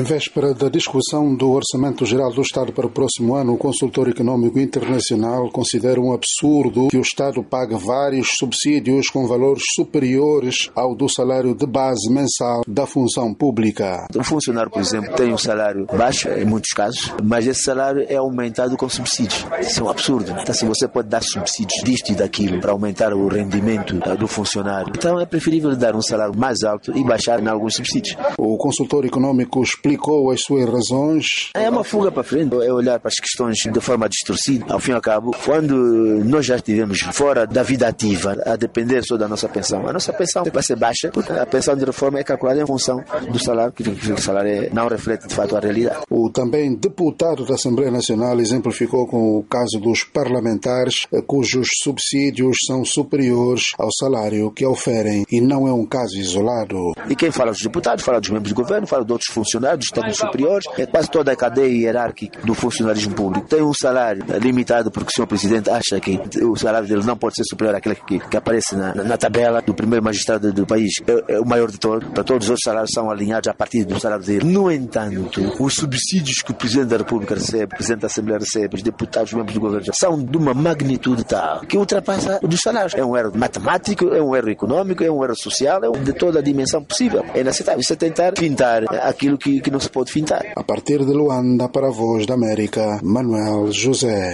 véspera da discussão do Orçamento Geral do Estado para o próximo ano, o consultor econômico internacional considera um absurdo que o Estado pague vários subsídios com valores superiores ao do salário de base mensal da função pública. Um funcionário, por exemplo, tem um salário baixo, em muitos casos, mas esse salário é aumentado com subsídios. Isso é um absurdo, né? Então, se você pode dar subsídios disto e daquilo para aumentar o rendimento do funcionário, então é preferível dar um salário mais alto e baixar em alguns subsídios. O consultor econômico explicou as suas razões. É uma fuga para frente, é olhar para as questões de forma distorcida. Ao fim e ao cabo, quando nós já estivemos fora da vida ativa, a depender só da nossa pensão, a nossa pensão vai ser baixa, porque a pensão de reforma é calculada em função do salário, que o salário não reflete de fato a realidade. O também deputado da Assembleia Nacional exemplificou com o caso dos parlamentares cujos subsídios são superiores ao salário que oferem, e não é um caso isolado. E quem fala dos deputados, fala dos membros do governo, fala de outros funcionários, dos técnicos superiores, quase toda a cadeia hierárquica do funcionalismo público tem um salário limitado porque o senhor presidente acha que o salário dele não pode ser superior àquele que aparece na tabela do primeiro magistrado do país. É o maior de todos, para todos os outros salários são alinhados a partir do salário dele. No entanto, os subsídios que o Presidente da República recebe, o Presidente da Assembleia recebe, os deputados, os membros do governo, são de uma magnitude tal que ultrapassa o dos salários. É um erro matemático, é um erro econômico, é um erro social, é de toda a dimensão possível. É inaceitável. Isso é tentar fintar aquilo que não se pode fintar. A partir de Luanda, para a Voz da América, Manuel José.